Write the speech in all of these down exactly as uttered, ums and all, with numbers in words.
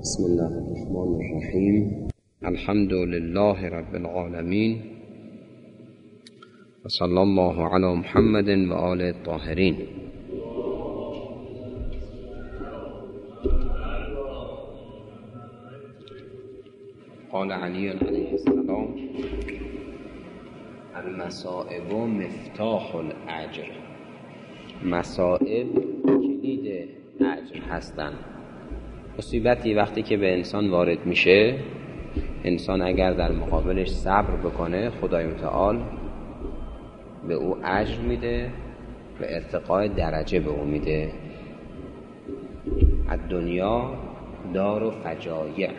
بسم الله الرحمن الرحیم. الحمد لله رب العالمین و صلی الله علی محمد و آل الطاهرین. قال علی علیه السلام: المصائب مفتاح الاجر. مصائب کلید اجر هستند. مصیبتی وقتی که به انسان وارد میشه، انسان اگر در مقابلش صبر بکنه، خدای متعال به او اجر میده و ارتقاء درجه به او میده. الدنیا دار و فجایع.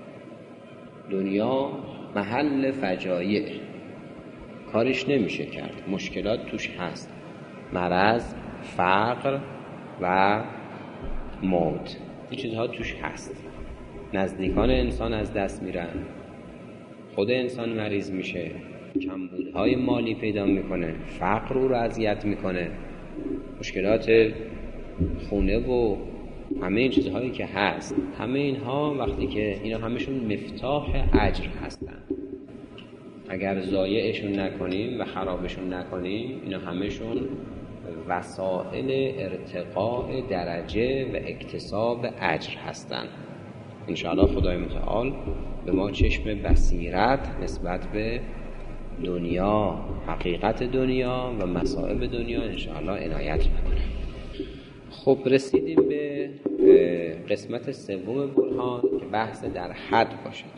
دنیا محل فجایع، کارش نمیشه کرد، مشکلات توش هست، مرض، فقر و موت، این چیزها توش هست. نزدیکان انسان از دست میرن، خود انسان مریض میشه، کمبودهای مالی پیدا میکنه، فقر او رو اذیت میکنه، مشکلات خونه و همه این چیزهایی که هست. همه اینها وقتی که اینا همشون مفتاح اجر هستن، اگر ضایعشون نکنیم و خرابشون نکنیم، اینا همشون وسائل ارتقاء درجه و اکتساب اجر هستند. انشاءالله خدای متعال به ما چشم بصیرت نسبت به دنیا، حقیقت دنیا و مصائب دنیا انشاءالله عنایت میکنه. خب رسیدیم به قسمت سوم برهان که بحث در حد باشد.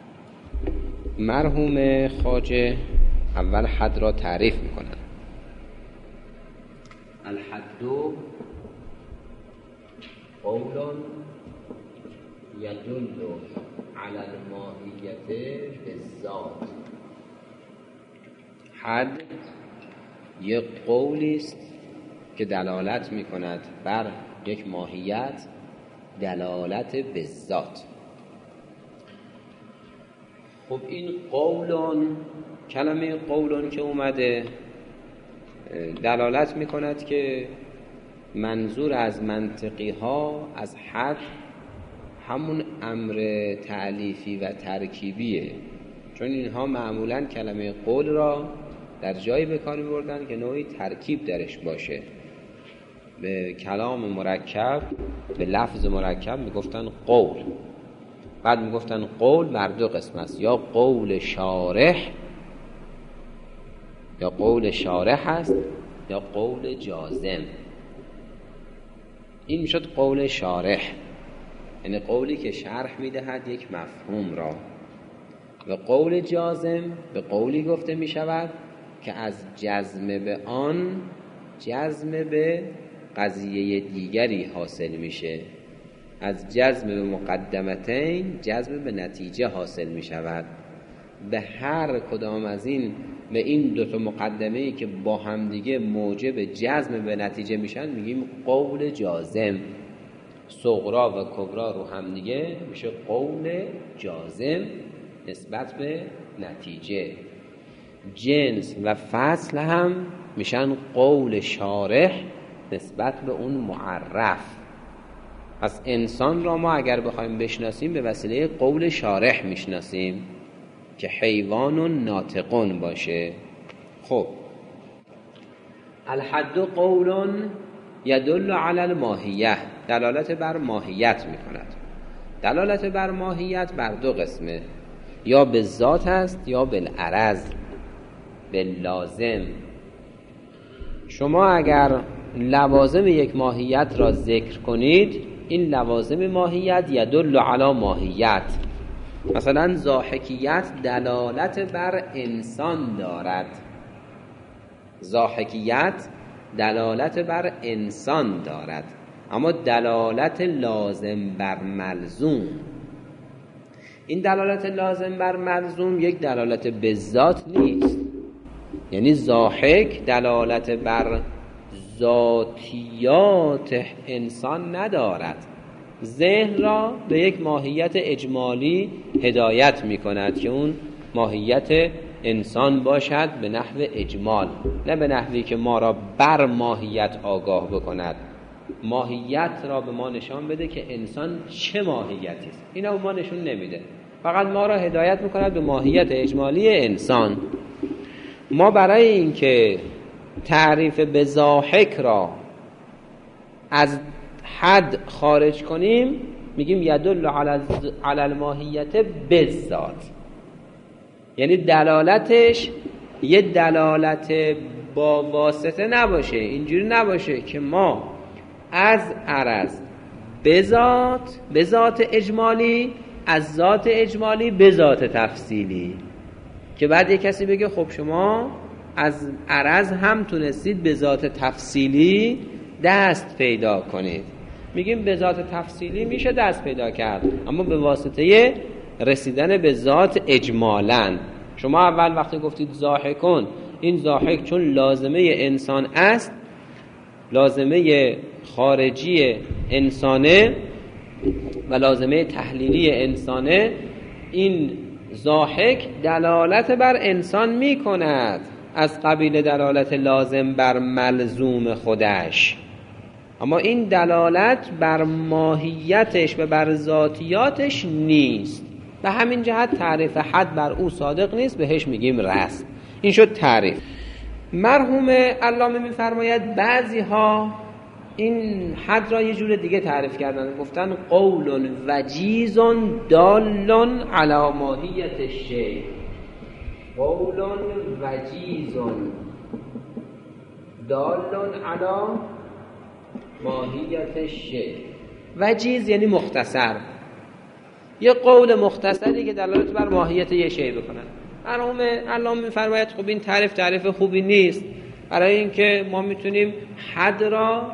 مرحوم خواجه اول حد را تعریف میکنند. الحد قول يدل على الماهیت بالذات. حد یک قولی است که دلالت میکند بر یک ماهیت، دلالت بالذات. خب این قولون، کلمه قولون که اومده دلالت میکند که منظور از منطقی ها از حد همون امر تعلیفی و ترکیبیه، چون اینها معمولا کلمه قول را در جایی به کار می‌بردن که نوعی ترکیب درش باشه. به کلام مرکب، به لفظ مرکب میگفتن قول، بعد میگفتن قول بر دو قسم است، یا قول شارح، یا قول شارح هست، یا قول جازم. این میشد قول شارح، یعنی قولی که شرح میدهد یک مفهوم را. و قول جازم به قولی گفته میشود که از جزم به آن جزم به قضیه دیگری حاصل میشه، از جزم به مقدمتین جزم به نتیجه حاصل میشود. به هر کدام از این به این دو تا مقدمه‌ای که با هم دیگه موجب جزم به نتیجه میشن میگیم قول جازم. صغرا و کبرا رو هم دیگه میشه قول جازم نسبت به نتیجه. جنس و فصل هم میشن قول شارح نسبت به اون معرف. پس انسان را ما اگر بخوایم بشناسیم به وسیله قول شارح میشناسیم که حیوان و ناطقون باشه. خب الحد قول یدل علی الماهیه، دلالت بر ماهیت میکند. دلالت بر ماهیت بر دو قسمه، یا به ذات است یا بالعرض، باللازم. شما اگر لوازم یک ماهیت را ذکر کنید، این لوازم ماهیت یدل علی ماهیت. مثلا ضاحکیت دلالت بر انسان دارد، ضاحکیت دلالت بر انسان دارد، اما دلالت لازم بر ملزوم، این دلالت لازم بر ملزوم یک دلالت به ذات نیست. یعنی ضاحک دلالت بر ذاتیات انسان ندارد، ذهن را به یک ماهیت اجمالی هدایت می کند که اون ماهیت انسان باشد به نحو اجمال، نه به نحوی که ما را بر ماهیت آگاه بکند. ماهیت را به ما نشان بده که انسان چه ماهیتی است. اینا به ما نشون نمیده، فقط ما را هدایت میکند به ماهیت اجمالی انسان. ما برای اینکه تعریف به ضاحک را از حد خارج کنیم میگیم یدل علی الماهیت بالذات، یعنی دلالتش یه دلالت با واسطه نباشه، اینجوری نباشه که ما از عرض به ذات به ذات اجمالی، از ذات اجمالی به ذات تفصیلی، که بعد یک کسی بگه خب شما از عرض هم تونستید به ذات تفصیلی دست پیدا کنید. میگیم به ذات تفصیلی میشه دست پیدا کرد، اما به واسطه رسیدن به ذات اجمالاً. شما اول وقتی گفتید ضاحکون، این ضاحک چون لازمه انسان است، لازمه خارجی انسانه و لازمه تحلیلی انسانه، این ضاحک دلالت بر انسان می کند از قبیل دلالت لازم بر ملزوم خودش، اما این دلالت بر ماهیتش و بر ذاتیاتش نیست. به همین جهت تعریف حد بر او صادق نیست، بهش میگیم رسم. این شد تعریف. مرحوم علامه میفرماید بعضی ها این حد را یه جور دیگه تعریف کردن، گفتن قول وجیز دال علی ماهیت الشیء. قول وجیز دال علی ماهیت الشیء. وجیز یعنی مختصر، یه قول مختصری که دلالت بر ماهیت یه شی بکنن. مرحوم علامه میفرماید خب این تعریف تعریف خوبی نیست، برای اینکه ما میتونیم حد را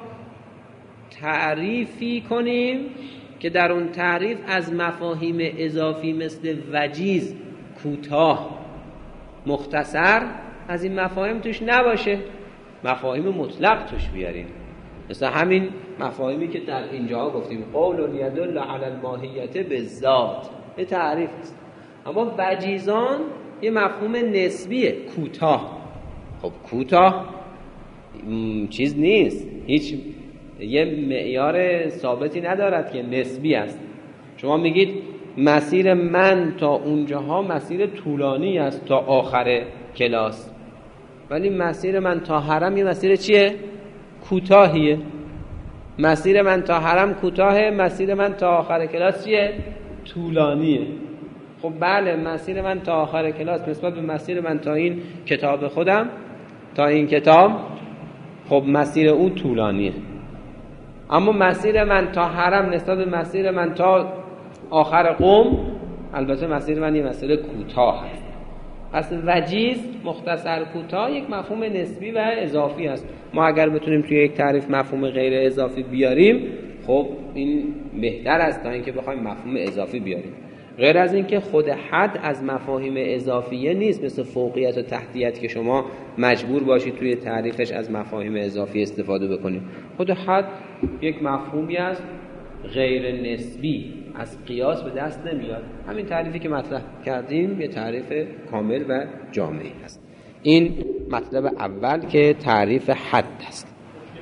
تعریفی کنیم که در اون تعریف از مفاهیم اضافی مثل وجیز، کوتاه، مختصر، از این مفاهیم توش نباشه، مفاهیم مطلق توش بیاریم، مثل همین مفاهیمی که در اینجا گفتیم قول یدل علی الماهیت بالذات، یه تعریف است. اما وجیزان یه مفهوم نسبیه، کوتاه. خب کوتاه چیز نیست، هیچ یه معیار ثابتی ندارد که نسبی است. شما میگید مسیر من تا اونجاها مسیر طولانی است تا آخر کلاس، ولی مسیر من تا حرم یه مسیر چیه؟ کوتاهیه. مسیر من تا حرم کوتاهه، مسیر من تا آخر کلاس چیه؟ طولانیه. خب بله، مسیر من تا آخر کلاس نسبت به مسیر من تا این کتاب خودم، تا این کتاب، خب مسیر او طولانیه. اما مسیر من تا حرم نسبت به مسیر من تا آخر قم، البته مسیر من یه مسیر کوتاه است. پس وجیز، مختصر، کوتاه، یک مفهوم نسبی و اضافی است. ما اگر بتونیم توی یک تعریف مفهوم غیر اضافی بیاریم، خب این بهتر است تا اینکه بخوایم مفهوم اضافی بیاریم. غیر از این که خود حد از مفاهیم اضافیه نیست، مثل فوقیت و تحتیت که شما مجبور باشید توی تعریفش از مفاهیم اضافی استفاده بکنید. خود حد یک مفهومی است غیر نسبی، از قیاس به دست نمیاد. همین تعریفی که مطرح کردیم یه تعریف کامل و جامعی است. این مطلب اول که تعریف حد است.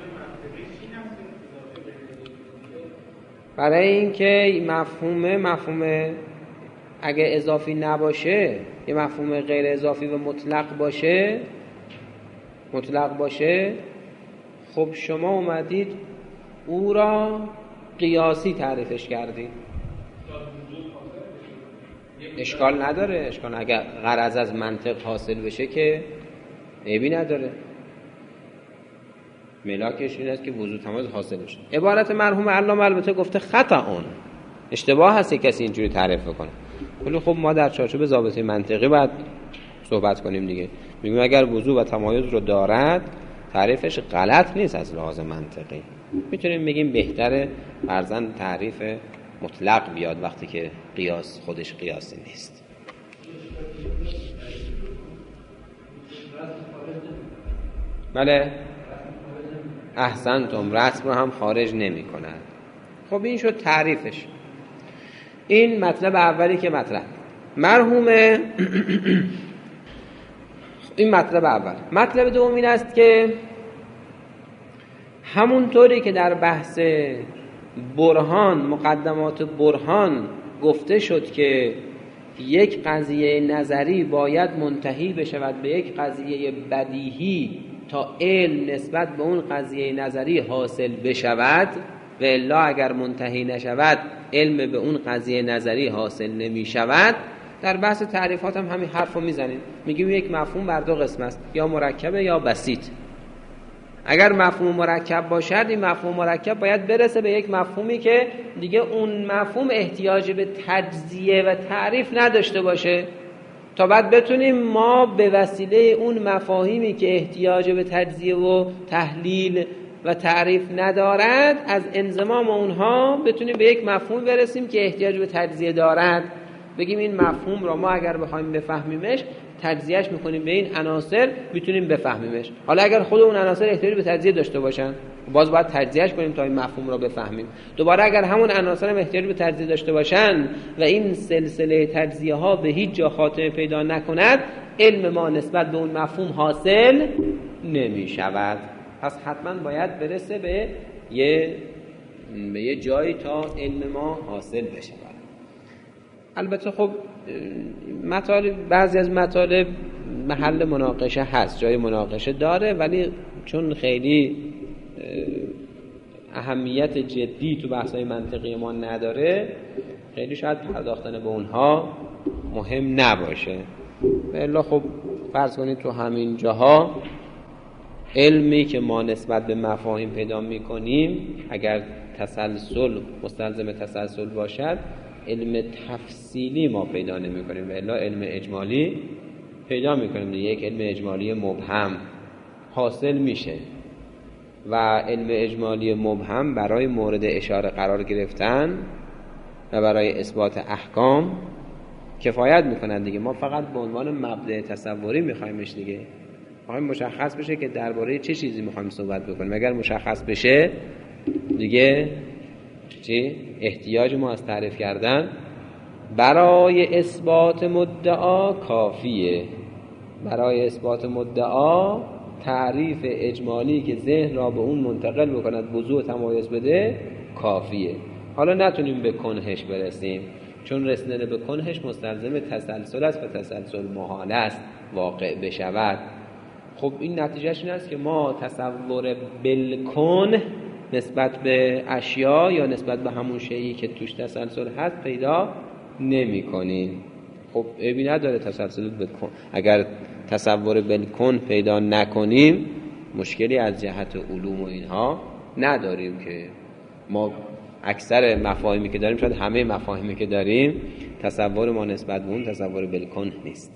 برای اینکه مفهوم مفهوم اگه اضافی نباشه، یه مفهوم غیر اضافی و مطلق باشه، مطلق باشه، خب شما اومدید او را قیاسی تعریفش کردید. اشکال نداره، اشکال اگر غرض از منطق حاصل بشه که عیبی نداره. ملاکش این است که وضوح تماز حاصل بشه. عبارت مرحوم علامه البته گفته خطا اون اشتباه هست کسی اینجوری تعریف کنه، ولی خب ما در چارچوب ضابطه منطقی باید صحبت کنیم دیگه. میگیم اگر وضوح و تمایز رو دارد تعریفش غلط نیست از لحاظ منطقی. میتونیم بگیم بهتره فرضاً تعریف مطلق بیاد وقتی که قیاس خودش قیاسی نیست. بله احسنتم، رسم رو هم خارج نمی کند. خب این شد تعریفش. این مطلب اولی که مطرح مرحوم این مطلب اول. مطلب دوم این است که همونطوری که در بحث برهان، مقدمات برهان گفته شد که یک قضیه نظری باید منتهی بشود به یک قضیه بدیهی تا علم نسبت به اون قضیه نظری حاصل بشود و الا اگر منتهی نشود علم به اون قضیه نظری حاصل نمی شود. در بحث تعریفات هم همین حرف رو میزنیم، میگیم یک مفهوم بر دو قسم است، یا مرکبه یا بسیط. اگر مفهوم مرکب باشد، این مفهوم مرکب باید برسه به یک مفهومی که دیگه اون مفهوم احتیاج به تجزیه و تعریف نداشته باشه، تا بعد بتونیم ما به وسیله اون مفاهیمی که احتیاج به تجزیه و تحلیل و تعریف ندارد، از انضمام اونها بتونیم به یک مفهوم برسیم که احتیاج به تجزیه دارد. بگیم این مفهوم را ما اگر بخوایم بفهمیمش تجزیهش میکنیم به این عناصر، میتونیم بفهمیمش. حالا اگر خود اون عناصر احتیاج به تجزیه داشته باشن، باز باید تجزیهش کنیم تا این مفهوم را بفهمیم. دوباره اگر همون عناصر هم احتیاج به تجزیه داشته باشن و این سلسله تجزیه ها به هیچ جا خاتمه پیدا نکند، علم ما نسبت به اون مفهوم حاصل نمی شود. پس حتما باید برسه به یه به یه جایی تا علم ما حاصل بشه. البته خب مطالب، بعضی از مطالب محل مناقشه هست، جای مناقشه داره، ولی چون خیلی اهمیت جدی تو بحث‌های منطقی ما نداره، خیلی شاید پرداختن به اونها مهم نباشه. الا خب فرض کنید تو همین جاها علمی که ما نسبت به مفاهیم پیدا می‌کنیم اگر تسلسل مستلزم تسلسل باشد، علم تفصیلی ما پیدا نمی کنیم و الا علم اجمالی پیدا می کنیم. یک علم اجمالی مبهم حاصل میشه و علم اجمالی مبهم برای مورد اشاره قرار گرفتن و برای اثبات احکام کفایت میکنند دیگه. ما فقط به عنوان مبدأ تصوری میخوایمش دیگه، میخوایم مشخص بشه که درباره چه چیزی میخوایم صحبت بکنیم. اگر مشخص بشه دیگه چی؟ احتیاج ما از تعریف کردن برای اثبات مدعا کافیه. برای اثبات مدعا تعریف اجمالی که ذهن را به اون منتقل بکند، وضوح تمایز بده، کافیه. حالا نتونیم به کنهش برسیم، چون رسیدن به کنهش مستلزم تسلسل است و تسلسل محال است واقع بشود. خب این نتیجهش این است که ما تصور بالکن نسبت به اشیا یا نسبت به همون شیئی که توش تسلسل هست پیدا نمی کنیم. خب عیبی نداره تسلسل بکن. اگر تصور بالکن پیدا نکنیم مشکلی از جهت علوم و اینها نداریم، که ما اکثر مفاهیمی که داریم، شاید همه مفاهیمی که داریم، تصور ما نسبت به اون تصور بالکن نیست.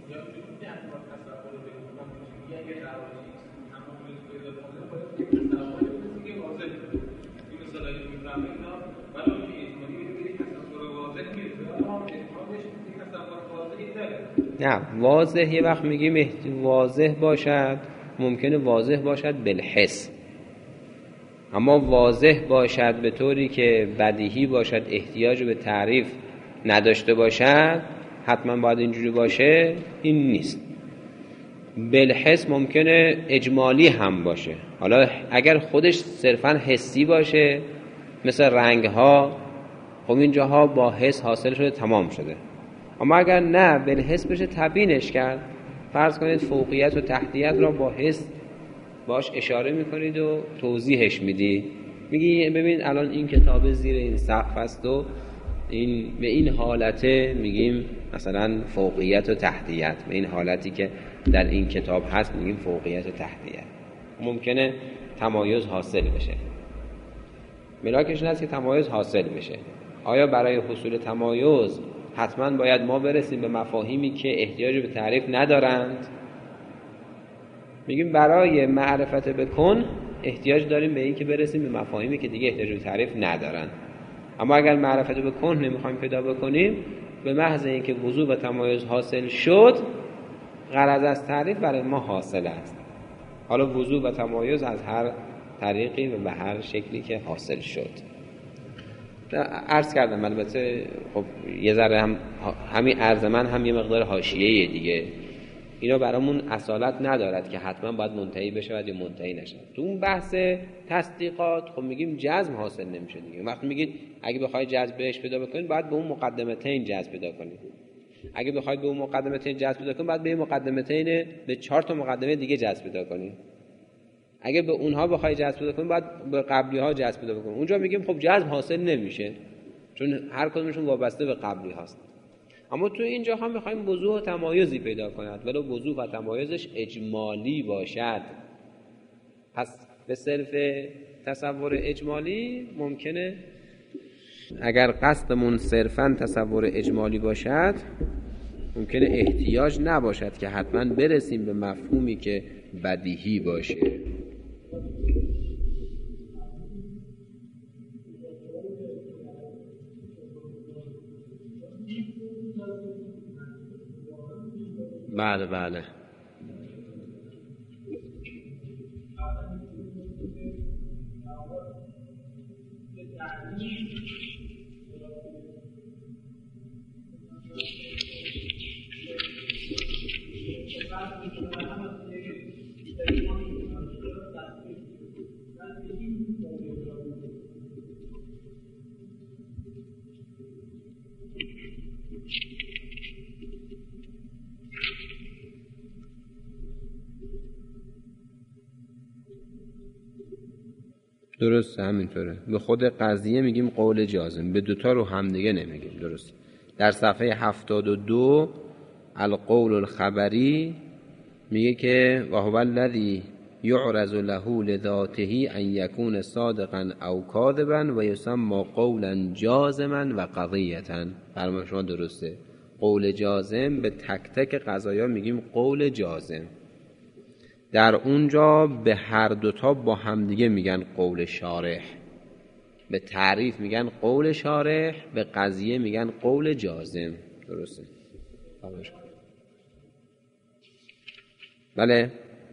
نه، واضح یه وقت میگیم واضح باشد، ممکنه واضح باشد بالحس، اما واضح باشد به طوری که بدیهی باشد، احتیاج به تعریف نداشته باشد، حتما باید اینجوری باشه، این نیست. بالحس ممکنه اجمالی هم باشه. حالا اگر خودش صرفا حسی باشه مثل رنگ ها، خب اینجاها با حس حاصل شده، تمام شده. اما اگر نه بالحس بشه تبیینش کرد، فرض کنید فوقیت و تحتیت را با حس باش اشاره میکنید و توضیحش میدی، میگی ببین الان این کتاب زیر این سقف است و این به این حالته میگیم مثلا فوقیت و تحتیت، به این حالتی که در این کتاب هست میگیم فوقیت و تحتیت. ممکنه تمایز حاصل بشه، ملاکش این است که تمایز حاصل بشه. آیا برای حصول تمایز حتما باید ما برسیم به مفاهیمی که احتیاج به تعریف ندارند؟ میگیم برای معرفت بکن احتیاج داریم به این که برسیم به مفاهیمی که دیگه احتیاج به تعریف ندارند. اما اگر معرفت بکن نمیخوایم پیدا بکنیم، به محض اینکه وضوح و تمایز حاصل شد، غرض از تعریف برای ما حاصل است. حالا وضوح و تمایز از هر طریقی و به هر شکلی که حاصل شد. عرض کردم البته خب یه ذره هم همین عرض من هم یه مقدار حاشیه‌ای دیگه، اینا برامون اصالت ندارد که حتما باید منتهی بشه یا منتهی نشه. تو اون بحث تصدیقات خب میگیم جزم حاصل نمیشه دیگه. وقتی میگید اگه بخوای جزم بهش پیدا بکنید باید به اون مقدمتین جزم پیدا کنید. اگه بخواید به اون مقدمتین جزم پیدا کنید باید به مقدمتین به چهار تا مقدمه دیگه جزم پیدا کنید. اگه به اونها بخوای جزم پیدا کنید باید به قبلی ها جزم پیدا کنید. اونجا میگیم خب جزم حاصل نمیشه چون هر کدومشون وابسته به قبلی هاست. اما تو اینجا هم میخوایم وضوح و تمایزی پیدا کند ولو وضوح و تمایزش اجمالی باشد. پس به صرف تصور اجمالی ممکنه اگر قصدمون صرفاً تصور اجمالی باشد ممکنه احتیاج نباشد که حتما برسیم به مفهومی که بدیهی باشه. بله بله درست همینطوره. به خود قضیه میگیم قول جازم، به دوتا رو همدیگه نمیگیم. درست. در صفحه هفتاد و دو القول الخبری میگه که و هو الذی یعرض له لذاته ان یکون صادقا او کاذبا و یسمى قولا جازما و قضیه. فرمان شما درسته. قول جازم به تک تک قضایا میگیم قول جازم. در اونجا به هر دوتا با همدیگه میگن قول شارح. به تعریف میگن قول شارح، به قضیه میگن قول جازم. درسته؟ بله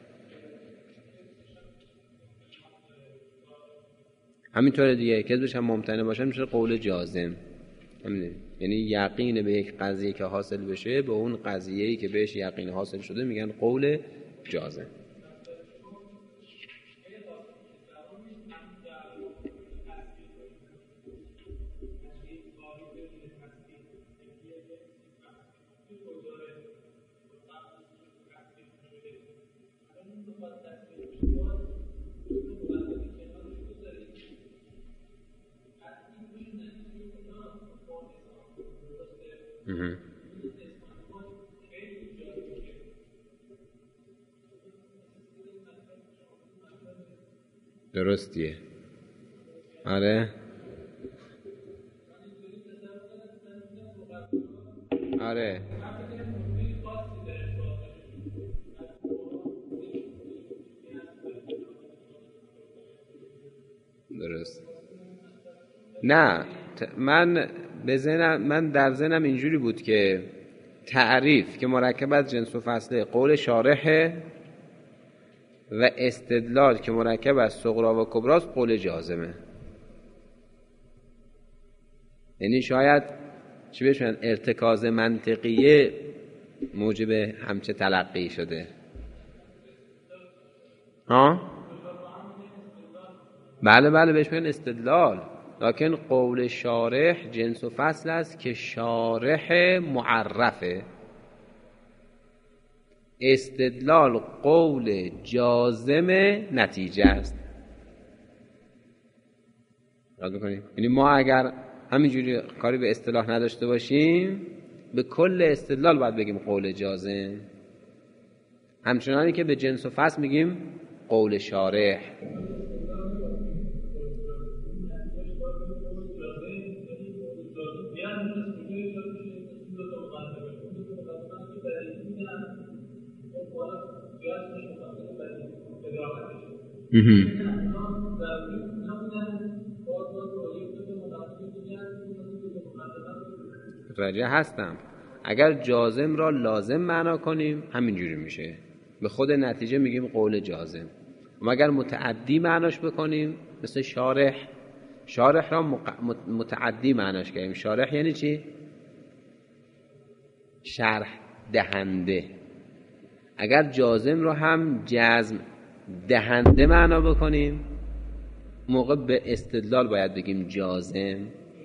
همینطوره دیگه. کذبش هم ممتنع باشه میشه قول جازم. همینه. یعنی یقین به یک قضیه که حاصل بشه به اون قضیه‌ای که بهش یقین حاصل شده میگن قول جازم. درستیه. آره آره درست. نه من به ذهنم من در ذهنم اینجوری بود که تعریف که مرکب از جنس و فصله قول شارحه و استدلال که مرکب از صغرا و کبراست قول جازمه. یعنی شاید چی بهشون ارتکاز منطقیه موجب همچه تلقی شده. ها؟ بله بله بهش میگن استدلال. لکن قول شارح جنس و فصل است که شارح معرفه. استدلال قول جازم نتیجه است. یاد بکنید. یعنی ما اگر همینجوری کاری به اصطلاح نداشته باشیم به کل استدلال باید بگیم قول جازم، همچنانی که به جنس و فصل میگیم قول شارح. متوجه هستم. اگر جازم را لازم معنا کنیم همینجوری میشه، به خود نتیجه میگیم قول جازم. اما اگر متعدی معناش بکنیم مثل شارح، شارح را متعدی معناش کنیم. شارح یعنی چی؟ شرح دهنده. اگر جازم رو هم جزم دهنده معنا بکنیم موقع به استدلال باید بگیم جازم.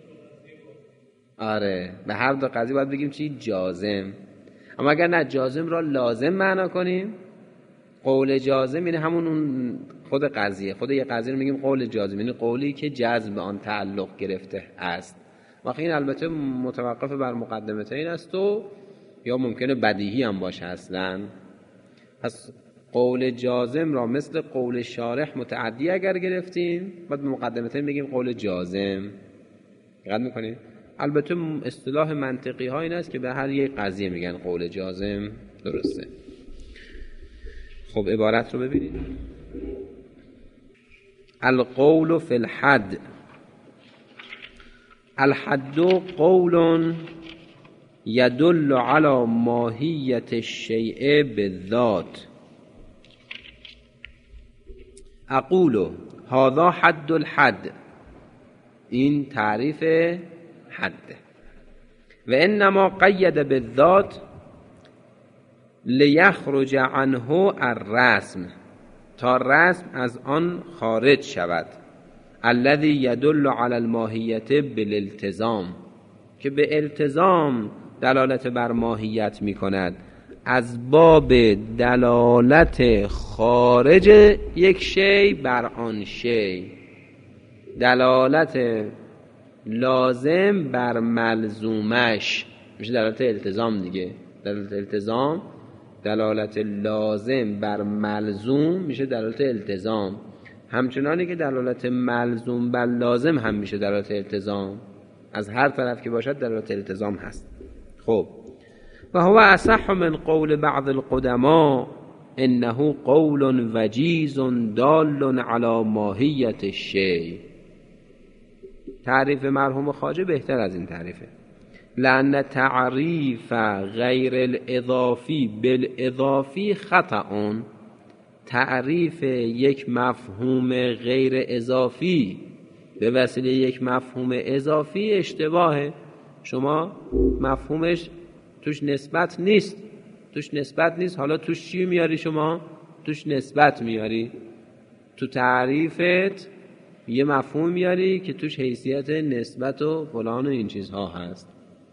آره به هر دو قضیه باید بگیم چی؟ جازم. اما اگر نه جازم را لازم معنا کنیم، قول جازم یعنی همون اون خود قضیه، خود یه قضیه رو میگیم قول جازم، یعنی قولی که جزم به آن تعلق گرفته است. واقعا این البته متوقف بر مقدمتین است و یا ممکنه بدیهی هم باشه اصلا. پس قول جازم را مثل قول شارح متعدی اگر گرفتیم بعد به مقدمتین بگیم قول جازم. دقت میکنید؟ البته اصطلاح منطقی ها این است که به هر یک قضیه میگن قول جازم. درسته. خب عبارت رو ببینید. القول فی الحد. الحد قول يدل على ماهیت الشیء بالذات. اقول هذا حد الحد. این تعریف حد. و انما قید بالذات لیخرج عنه الرسم، تا رسم از آن خارج شود. الذي يدل على الماهیت بالالتزام، که به التزام دلالت بر ماهیت می کند. از باب دلالت خارج یک شی بر آن شی، دلالت لازم بر ملزومش میشه دلالت التزام دیگه. دلالت التزام، دلالت لازم بر ملزوم میشه دلالت التزام، همچنانی که دلالت ملزوم بر لازم هم میشه دلالت التزام. از هر طرف که باشد دلالت التزام هست. خب و هو اصح من قول بعض القدماء انه قول وجیز دال علی ماهیت الشیء. تعریف مرحوم خواجه بهتر از این تعریفه. لأن تعریف غیر الاضافی بالاضافی خطأ. تعریف یک مفهوم غیر اضافی به وسیله یک مفهوم اضافی اشتباهه. شما مفهومش توش نسبت نیست، توش نسبت نیست حالا توش چی میاری؟ شما توش نسبت میاری. تو تعریفت یه مفهوم میاری که توش حیثیت نسبت و فلان و این چیزها هست.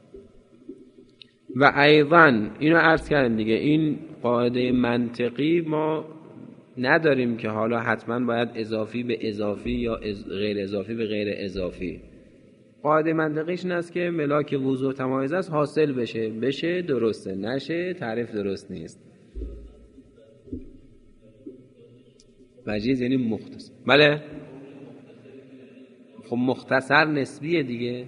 و ایضا اینو عرض کردم دیگه، این قاعده منطقی ما نداریم که حالا حتما باید اضافی به اضافی یا غیر اضافی به غیر اضافی. قاعده منطقیش این است که ملاک وضوح تمایز است، حاصل بشه بشه درسته، نشه تعریف درست نیست. وجیز یعنی مختصر. بله خب مختصر نسبیه دیگه.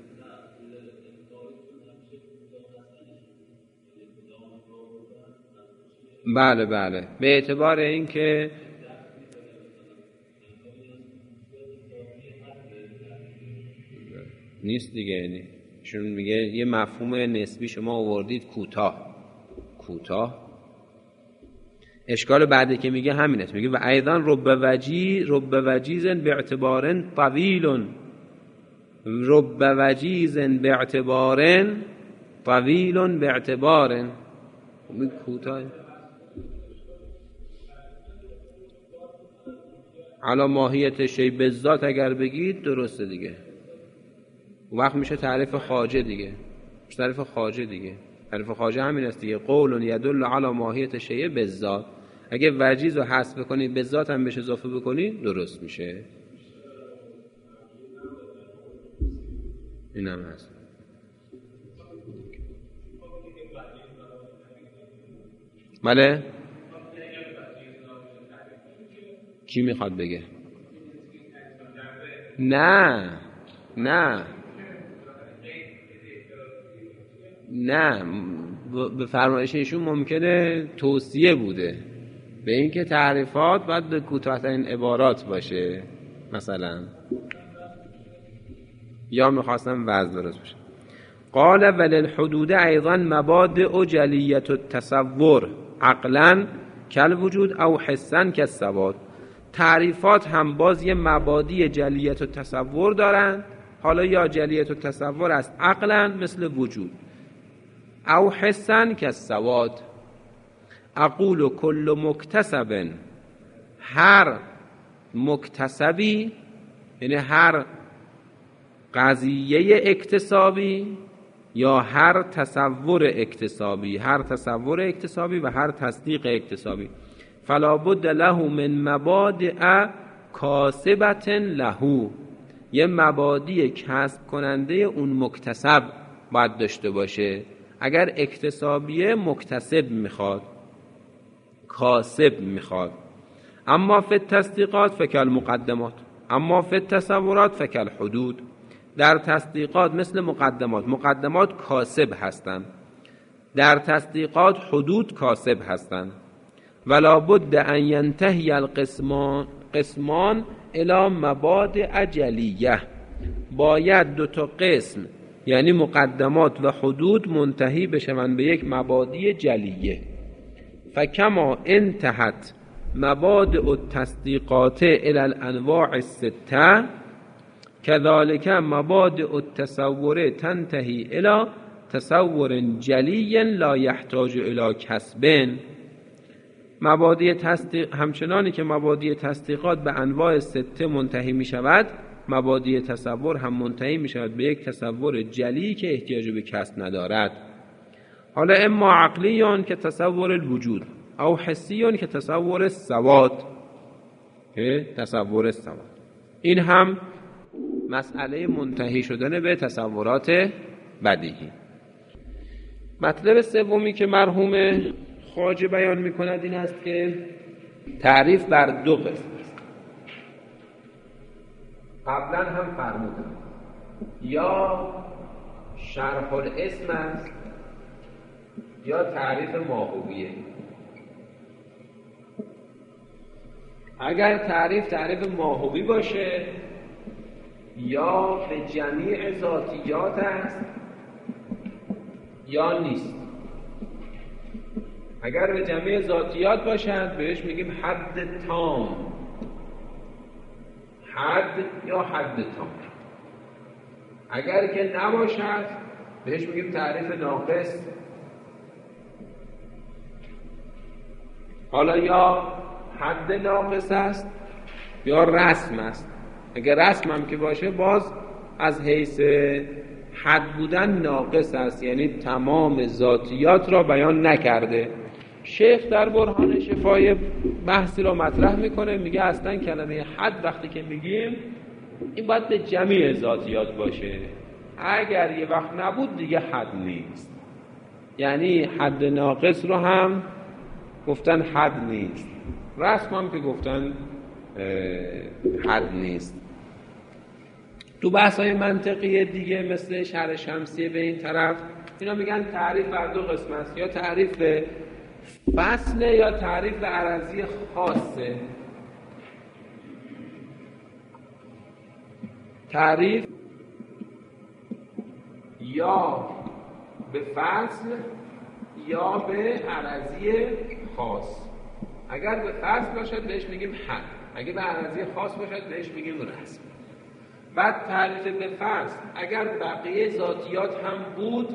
بله بله به اعتبار این که نیست دیگه، یعنی چون میگه یه مفهوم نسبی شما آوردید کوتاه کوتاه. اشکال بعدی که میگه همین است، میگه و ایضا رب وجی رب وجیز باعتبار طویل، رب وجیز باعتبار طویل باعتبار کوتاه. علا ماهیت شی بالذات اگر بگید درسته دیگه، وقت میشه تعریف خواجه دیگه. تعریف خواجه دیگه تعریف خواجه همین است دیگه، قول یدل علی ماهیت شیء بالذات. اگه وجیز رو حذف بکنی بالذات هم بهش اضافه بکنی درست میشه. اینم هست. بله کی میخواد بگه؟ نه نه نه به فرمایش ایشون ممکنه توصیه بوده به اینکه تعریفات باید به کوتاه‌ترین عبارات باشه مثلا، یا میخواستم وضع درست باشه. قال وللحدود ایضا مبادئ جلیت التصور عقلا کالوجود او حسا کالثبات. تعریفات هم باز یه مبادی جلیت التصور دارن، حالا یا جلیت التصور است عقلا مثل وجود، او حسن کالثبات. اقول کل مکتسب، هر مکتسبی یعنی هر قضیه اکتسابی یا هر تصور اکتسابی، هر تصور اکتسابی و هر تصدیق اکتسابی، فلا بد له من مبادئ کاسبت له، یه مبادی کسب کننده اون مکتسب باید داشته باشه. اگر اکتسابیه مکتسب میخواد، کاسب میخواد. اما فی التصدیقات فکل مقدمات، اما فی التصورات فکل حدود. در تصدیقات مثل مقدمات، مقدمات کاسب هستند، در تصدیقات حدود کاسب هستند. ولا بد ان ینتهی القسمان قسمان الی مبادئ جلیه، باید دو تا قسم یعنی مقدمات و حدود منتهی بشوند به یک مبادئ جلیه. فکما انتهت مبادئ التصدیقات الی الانواع السته، کذالک مبادئ التصور تنتهی الی تصور جلی لا یحتاج الی کسب. مبادئ تصدیق، همچنانی که مبادئ تصدیقات به انواع سته منتهی می شود، مبادئ تصور هم منتهی می شود به یک تصور جلی که احتیاج به کسب ندارد. حالا اما عقلیان که تصور الوجود، او حسیان که تصور السواد، تصور السواد. این هم مسئله منتهی شدن به تصورات بدیهی. مطلب سومی که مرحوم خواجه بیان می کند این است که تعریف بر دو قسم است. قبلا هم فرمودم یا شرح الاسم است یا تعریف ماهویه. اگر تعریف تعریف ماهوی باشه یا به جمیع ذاتیات است یا نیست. اگر به جمیع ذاتیات باشد بهش میگیم حد تام، حد یا حد تام. اگر که نباشد بهش میگیم تعریف ناقص. حالا یا حد ناقص است یا رسم است. اگر رسم هم که باشه باز از حیث حد بودن ناقص است، یعنی تمام ذاتیات را بیان نکرده. شیخ در برهان شفای بحثی را مطرح میکنه، میگه اصلا کلمه حد وقتی که میگیم این باید به جمیع ذاتیات باشه، اگر یه وقت نبود دیگه حد نیست. یعنی حد ناقص رو هم گفتن حد نیست، رسم هم که گفتن حد نیست. تو بحث‌های منطقی دیگه مثل شرح شمسیه به این طرف اینا میگن تعریف بر دو قسم است، یا تعریف به فصله یا تعریف به عرضی خاصه. تعریف یا به فصل یا به عرضی خاص. اگر به فصل باشد بهش میگیم حد، اگر به عرضی خاص باشد بهش میگیم رسم. بعد تعریف به فصل اگر بقیه ذاتیات هم بود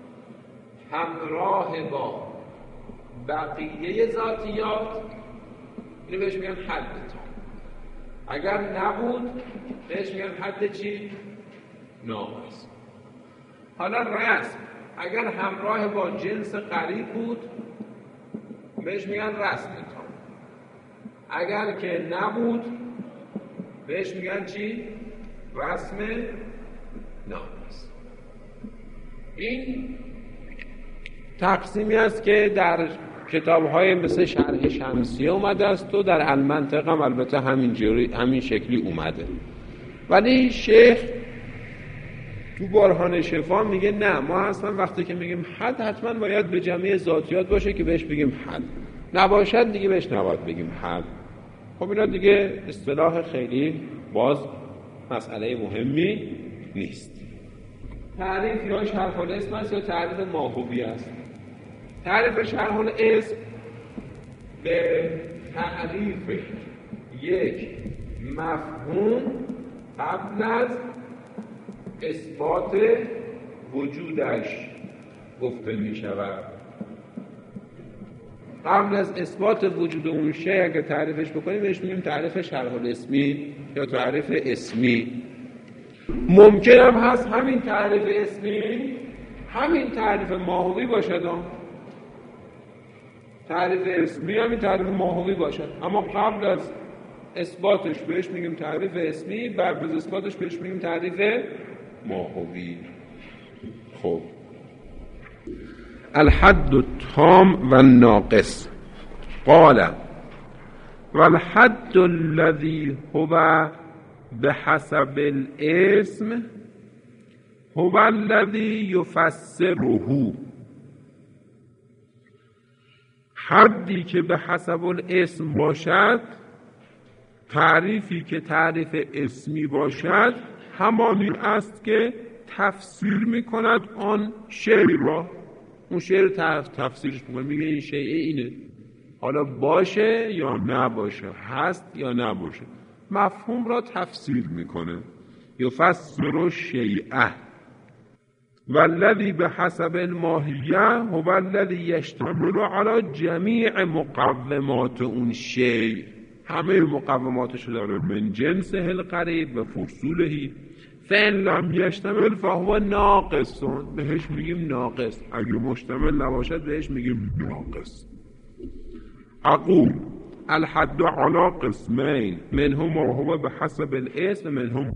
همراه با بقیه ذاتیات اینو بهش میگن حد تام. اگر نبود بهش میگن حد چی؟ ناقص. حالا رسم اگر همراه با جنس قریب بود بهش میگن رسم تام. اگر که نبود بهش میگن چی؟ رسم ناقص. این تقسیمی است که در کتاب‌های مثل شرح شمسیه اومده است و در المنطق هم البته همین جوری همین شکلی اومده. ولی شیخ تو برهان شفا میگه نه، ما اصلا وقتی که میگیم حد حتما باید به جمعی ذاتیات باشه که بهش بگیم حد، نباشد دیگه بهش نباید بگیم حد. خب اینا دیگه اصطلاح خیلی باز مسئله مهمی نیست. تعریف یا شرح الاسم است یا تعریف ماهوی است. تعریف شرح الاسم به تعریف یک مفهوم قبل از اثبات وجودش گفته می شود. قبل از اثبات وجود اون شی اگه تعریفش بکنیم بهش میگیم تعریف شرح الاسمی یا تعریف اسمی. ممکن هم هست همین تعریف اسمی همین تعریف ماهوی باشد، تعریف اسمی همین تعریف ماهوی باشد، اما قبل از اثباتش بهش میگیم تعریف اسمی، بعد از اثباتش بهش میگیم تعریف ماهوی. خب الحد التام و الناقص قال والحد الذي هو بحسب الاسم هو الذي يفسره. حدی که به حسب الاسم باشد، تعریفی که تعریف اسمی باشد، همانی است که تفسیر میکند آن شی را. اون شی رو تفسیرش میکنه، میگه این شی اینه، حالا باشه یا نباشه، هست یا نباشه، مفهوم را تفسیر میکنه. یفسر الشیء والذی بحسب الماهیه هو الذی یشتمل علی جمیع مقومات اون شی، همه مقوماتش داره، من جنسه القریب و فصوله. فإن لم یشتمل فهو ناقص، بهش میگیم ناقص. اگه مشتمل نباشد بهش میگیم ناقص. اقول الحد على قسمین منهم هو بحسب الاسم منهم.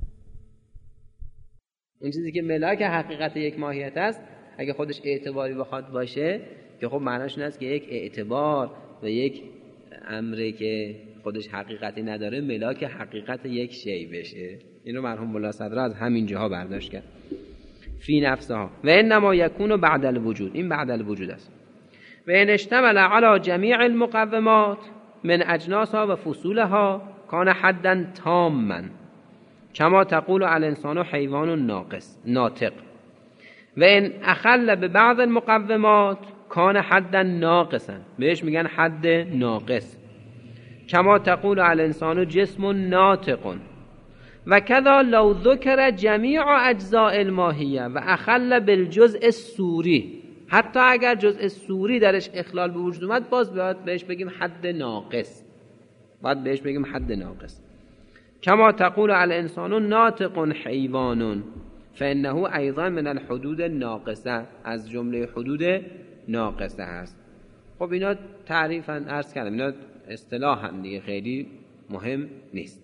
اون چیزی که ملاک حقیقت یک ماهیت است اگه خودش اعتباری بخواد باشه، که خب معناش این است که یک اعتبار و یک امری که خودش حقیقتی نداره ملاک حقیقت یک شی بشه. اینو مرحوم مولا صدرا از همین جاها برداشت کرد. فی نفسها و انما یکون بعد الوجود، این بعد الوجود است. و ان اشتمل علی جمیع المقومات من اجناسها و فصولها کان حدا تاما کما تقول الانسان حیوان ناقص ناطق. و ان اخل به بعض المقومات کان حدا ناقصا، بهش میگن حد ناقص. کما تقول الانسان جسم ناطق. و کذا لو ذکر جمیع اجزاء الماهیه و اخل بالجزء الصوری، حتی اگر جزء صوری درش اخلال به وجود اومد باز باید بهش بگیم حد ناقص، باید بهش بگیم حد ناقص. کما تقول الانسان ناطق حیوان فانه ایضا من الحدود الناقصه، از جمله حدود ناقصه هست. خب اینا تعریفاً عرض کردم، اینا اصطلاحاً دیگه خیلی مهم نیست.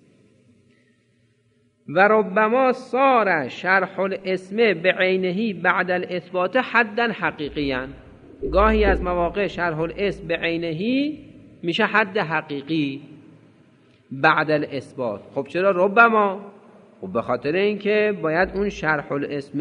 و ربما صار شرح الاسم بعینه بعد الاثبات حدا حقیقیاً، گاهی از مواقع شرح الاسم بعینه میشه حد حقیقی بعد الاثبات. خب چرا ربما؟ خب به خاطر اینکه باید اون شرح الاسم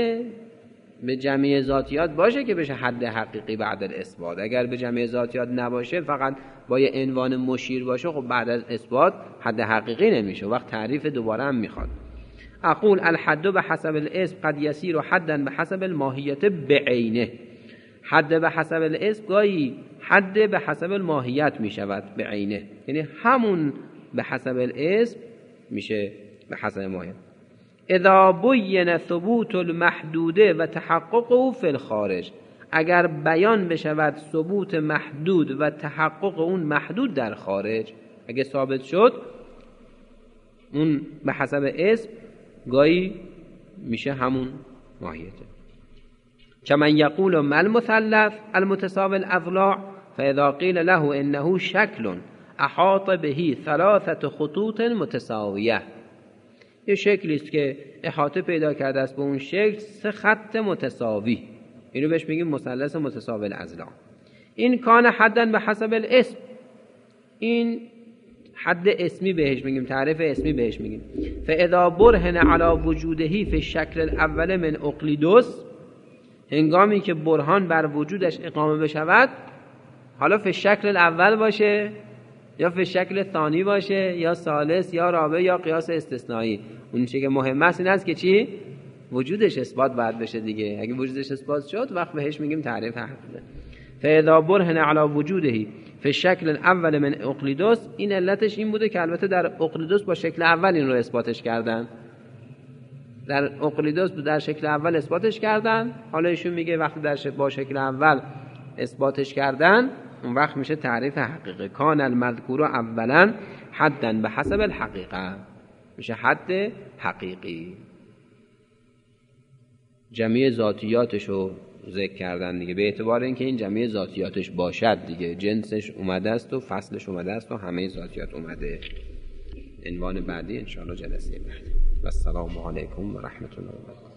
به جمعی ذاتیات باشه که بشه حد حقیقی بعد الاثبات. اگر به جمعی ذاتیات نباشه، فقط با یه عنوان مشیر باشه، خب بعد از اثبات حد حقیقی نمیشه، وقت تعریف دوباره هم میخواد. اقول الحد به حسب الاسم قد یسیر حدا به حسب الماهیت بعینه. حد به حسب الاسم گاهی حد به حسب الماهیت میشود بعینه، یعنی همون به حسب الاسم میشه به حسب ماهیت. اذا بین ثبوت المحدوده و تحققه فی الخارج، اگر بیان بشود ثبوت محدود و تحقق اون محدود در خارج، اگه ثابت شد اون به حسب اسم گاهی میشه همون ماهیته. کمن یقول ما المثلث المتساوی الاضلاع فاذا قیل له انه شکل احاط به ثلاثه خطوط متساویه، یه شکلی است که احاطه پیدا کرده است به اون شکل سه خط متساوی، اینو بهش میگیم مثلث متساوی الاضلاع. این کان حدا به حسب الاسم، این حد اسمی بهش میگیم، تعریف اسمی بهش میگیم. فاذا برهن علی وجوده فی الشکل الاول من اقلیدوس، هنگامی که برهان بر وجودش اقامه بشود، حالا فی الشکل الاول باشه یا فی شکل ثانی باشه یا ثالث یا رابع یا قیاس استثنایی، اون چیزی که مهم است این است که چی؟ وجودش اثبات باید بشه دیگه. اگه وجودش اثبات شد وقت بهش میگیم تعریف حقیقی. فاذا برهن علی وجوده فی الشکل الاول من اقلیدوس، این علتش این بوده که البته در اقلیدوس با شکل اول این رو اثباتش کردن، در اقلیدوس در شکل اول اثباتش کردن. حالا ایشون میگه وقتی در شکل با شکل اول اثباتش کردن، اون وقت میشه تعریف حقیقه. کان المذکور اولا حدا به حسب الحقیقه، میشه حد حقیقی. جمعی ذاتیاتش رو ذکر کردن دیگه، به اعتبار اینکه این جمعی ذاتیاتش باشد دیگه، جنسش اومده است و فصلش اومده است و همه ذاتیات اومده. عنوان بعدی انشاءالله جلسه بعد. و السلام علیکم و رحمت الله و برکاته.